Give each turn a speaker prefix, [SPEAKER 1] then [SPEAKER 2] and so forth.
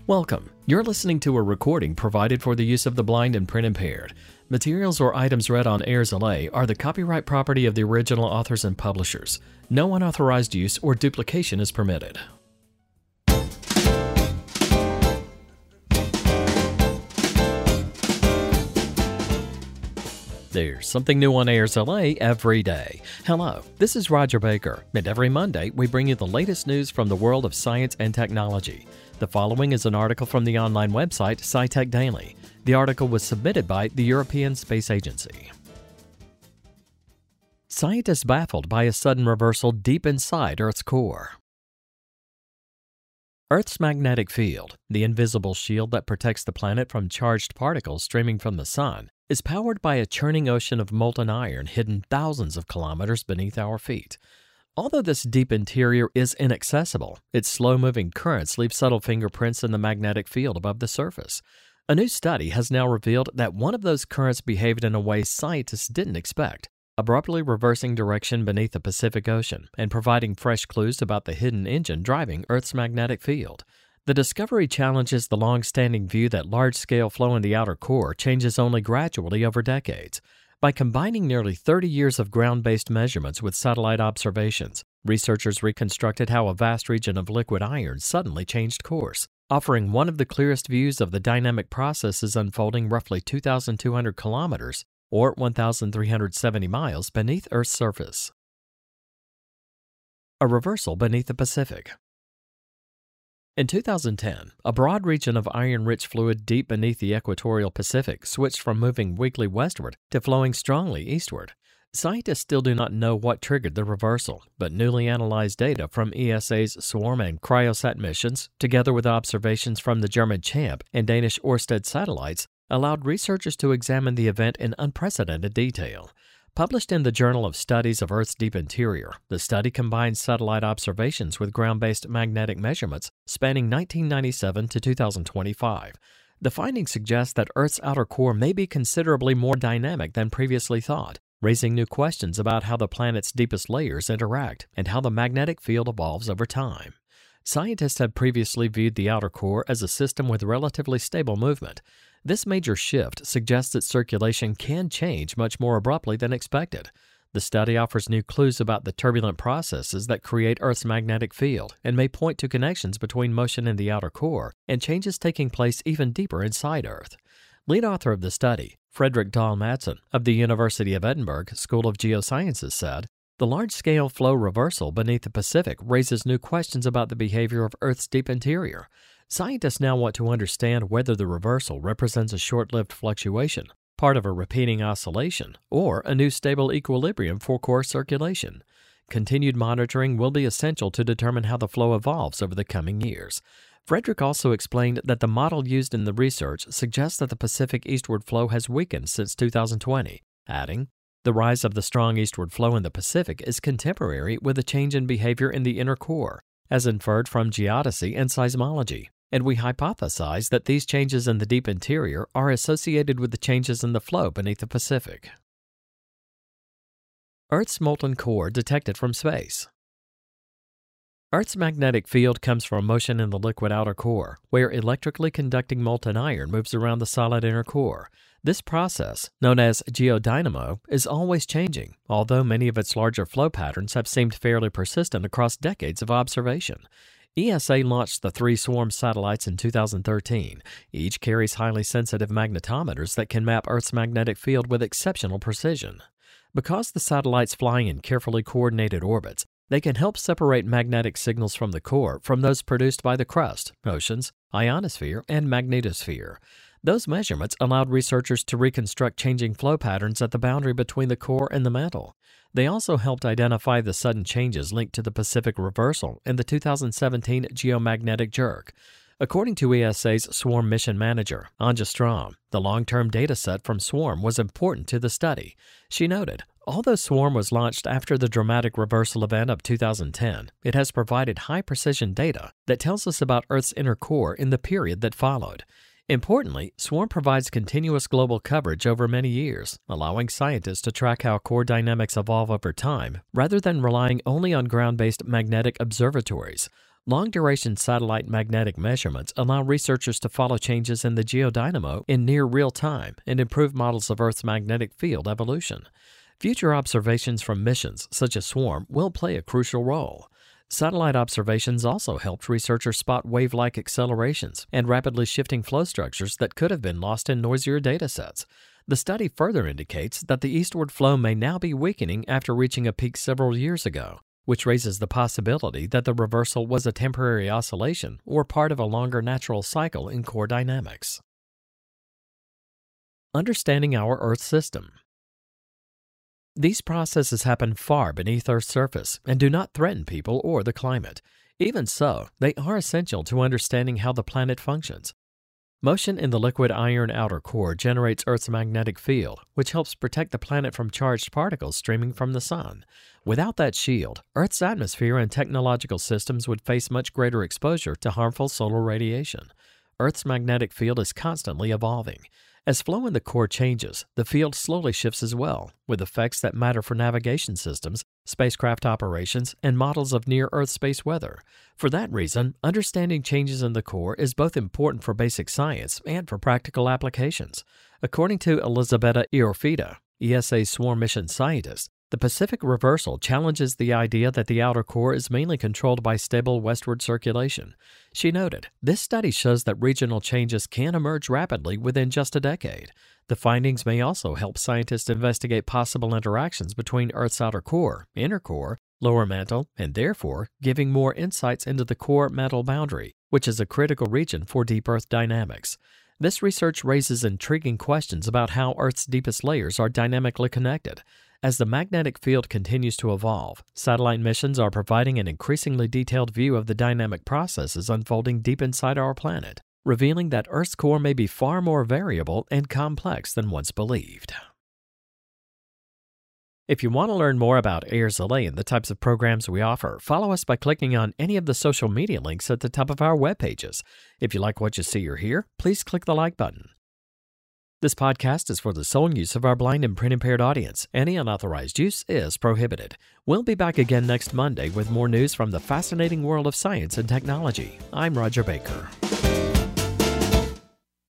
[SPEAKER 1] Welcome. You're listening to a recording provided for the use of the blind and print impaired. Materials or items read on Airs LA are the copyright property of the original authors and publishers. No unauthorized use or duplication is permitted. There's something new on Airs LA every day. Hello, this is Roger Baker, and every Monday we bring you the latest news from the world of science and technology. The following is an article from the online website SciTech Daily. The article was submitted by the European Space Agency. Scientists baffled by a sudden reversal deep inside Earth's core. Earth's magnetic field, the invisible shield that protects the planet from charged particles streaming from the sun, is powered by a churning ocean of molten iron hidden thousands of kilometers beneath our feet. Although this deep interior is inaccessible, its slow-moving currents leave subtle fingerprints in the magnetic field above the surface. A new study has now revealed that one of those currents behaved in a way scientists didn't expect, abruptly reversing direction beneath the Pacific Ocean and providing fresh clues about the hidden engine driving Earth's magnetic field. The discovery challenges the long-standing view that large-scale flow in the outer core changes only gradually over decades. By combining nearly 30 years of ground-based measurements with satellite observations, researchers reconstructed how a vast region of liquid iron suddenly changed course, offering one of the clearest views of the dynamic processes unfolding roughly 2,200 kilometers, or 1,370 miles beneath Earth's surface. A reversal beneath the Pacific. In 2010, a broad region of iron-rich fluid deep beneath the equatorial Pacific switched from moving weakly westward to flowing strongly eastward. Scientists still do not know what triggered the reversal, but newly analyzed data from ESA's SWARM and Cryosat missions, together with observations from the German CHAMP and Danish Ørsted satellites, allowed researchers to examine the event in unprecedented detail. Published in the Journal of Studies of Earth's Deep Interior, the study combines satellite observations with ground-based magnetic measurements spanning 1997 to 2025. The findings suggest that Earth's outer core may be considerably more dynamic than previously thought, raising new questions about how the planet's deepest layers interact and how the magnetic field evolves over time. Scientists had previously viewed the outer core as a system with relatively stable movement. This major shift suggests that circulation can change much more abruptly than expected. The study offers new clues about the turbulent processes that create Earth's magnetic field and may point to connections between motion in the outer core and changes taking place even deeper inside Earth. Lead author of the study, Fredrik Dahl Madsen of the University of Edinburgh School of Geosciences said, "The large-scale flow reversal beneath the Pacific raises new questions about the behavior of Earth's deep interior. Scientists now want to understand whether the reversal represents a short-lived fluctuation, part of a repeating oscillation, or a new stable equilibrium for core circulation. Continued monitoring will be essential to determine how the flow evolves over the coming years." Fredrik also explained that the model used in the research suggests that the Pacific eastward flow has weakened since 2020, adding, "The rise of the strong eastward flow in the Pacific is contemporary with a change in behavior in the inner core, as inferred from geodesy and seismology. And we hypothesize that these changes in the deep interior are associated with the changes in the flow beneath the Pacific." Earth's molten core detected from space. Earth's magnetic field comes from motion in the liquid outer core, where electrically conducting molten iron moves around the solid inner core. This process, known as geodynamo, is always changing, although many of its larger flow patterns have seemed fairly persistent across decades of observation. ESA launched the 3 SWARM satellites in 2013. Each carries highly sensitive magnetometers that can map Earth's magnetic field with exceptional precision. Because the satellites fly in carefully coordinated orbits, they can help separate magnetic signals from the core from those produced by the crust, oceans, ionosphere, and magnetosphere. Those measurements allowed researchers to reconstruct changing flow patterns at the boundary between the core and the mantle. They also helped identify the sudden changes linked to the Pacific reversal and the 2017 geomagnetic jerk. According to ESA's SWARM mission manager, Anja Strom, the long-term data set from SWARM was important to the study. She noted, "Although SWARM was launched after the dramatic reversal event of 2010, it has provided high-precision data that tells us about Earth's inner core in the period that followed. Importantly, SWARM provides continuous global coverage over many years, allowing scientists to track how core dynamics evolve over time rather than relying only on ground-based magnetic observatories. Long-duration satellite magnetic measurements allow researchers to follow changes in the geodynamo in near real time and improve models of Earth's magnetic field evolution. Future observations from missions such as SWARM will play a crucial role. Satellite observations also helped researchers spot wave-like accelerations and rapidly shifting flow structures that could have been lost in noisier datasets. The study further indicates that the eastward flow may now be weakening after reaching a peak several years ago, which raises the possibility that the reversal was a temporary oscillation or part of a longer natural cycle in core dynamics. Understanding our Earth system. These processes happen far beneath Earth's surface and do not threaten people or the climate. Even so, they are essential to understanding how the planet functions. Motion in the liquid iron outer core generates Earth's magnetic field, which helps protect the planet from charged particles streaming from the sun. Without that shield, Earth's atmosphere and technological systems would face much greater exposure to harmful solar radiation. Earth's magnetic field is constantly evolving. As flow in the core changes, the field slowly shifts as well, with effects that matter for navigation systems, spacecraft operations, and models of near-Earth space weather. For that reason, understanding changes in the core is both important for basic science and for practical applications. According to Elisabetta Iorfida, ESA's SWARM mission scientist, the Pacific reversal challenges the idea that the outer core is mainly controlled by stable westward circulation. She noted, "This study shows that regional changes can emerge rapidly within just a decade." The findings may also help scientists investigate possible interactions between Earth's outer core, inner core, lower mantle, and therefore giving more insights into the core-mantle boundary, which is a critical region for deep Earth dynamics. This research raises intriguing questions about how Earth's deepest layers are dynamically connected. As the magnetic field continues to evolve, satellite missions are providing an increasingly detailed view of the dynamic processes unfolding deep inside our planet, revealing that Earth's core may be far more variable and complex than once believed. If you want to learn more about Airzelay and the types of programs we offer, follow us by clicking on any of the social media links at the top of our web pages. If you like what you see or hear, please click the like button. This podcast is for the sole use of our blind and print-impaired audience. Any unauthorized use is prohibited. We'll be back again next Monday with more news from the fascinating world of science and technology. I'm Roger Baker.